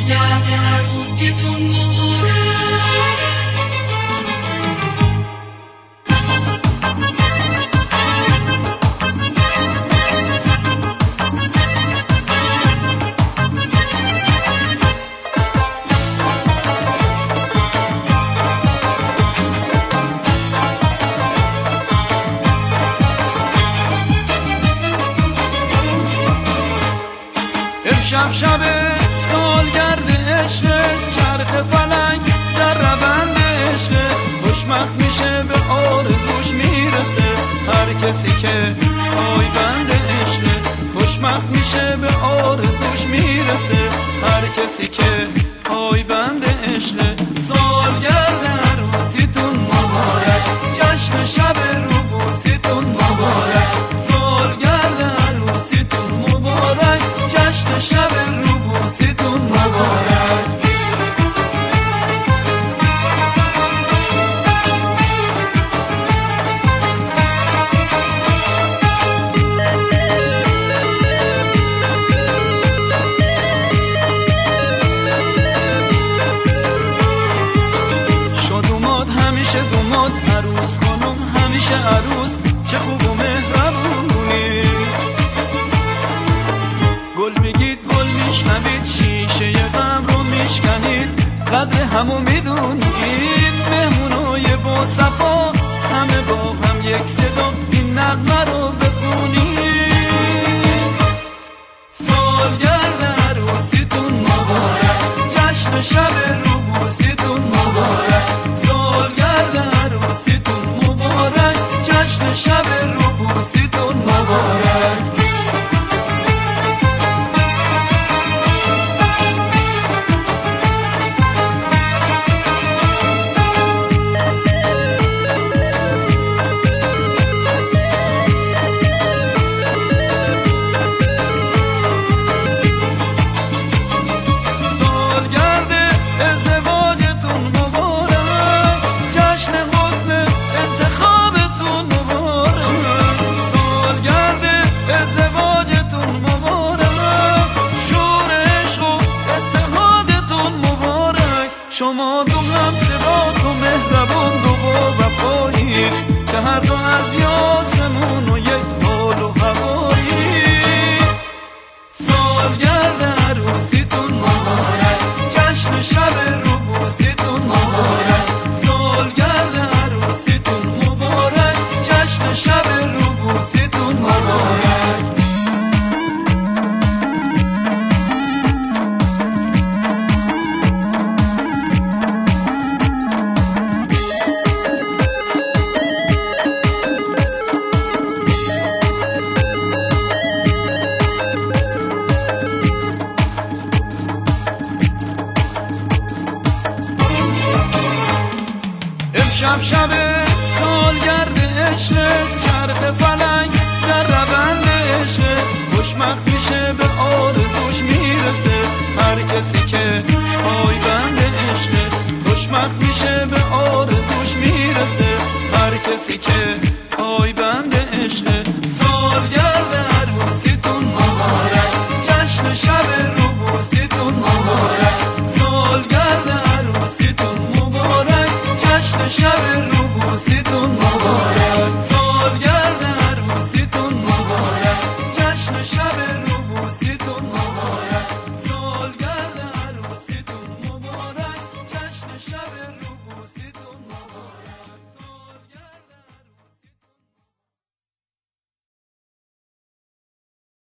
سالگرد عروسیتون مبارک. امشب شب سالگرد عشق، چرخ فلک در روند عشق، خوشبخت میشه به آرزوش میرسه هر کسی که پایبند عشق. خوشبخت میشه به آرزوش میرسه هر کسی که پایبند عشق. سالگرد عروسیتون مبارک، جشن شب روبوسیتون مبارک. سالگرد عروسیتون مبارک، جشن شب روبوسیتون مبارک. شادومات همیشه دومات، عروس خانم همیشه عروس، چه خوب و مهربونی. گل میگید گل میشنوید، شیشه غم رو میشکنید، قدر همو میدونید. مهمونای با صفا همه با هم یک صدا، این نغمه رو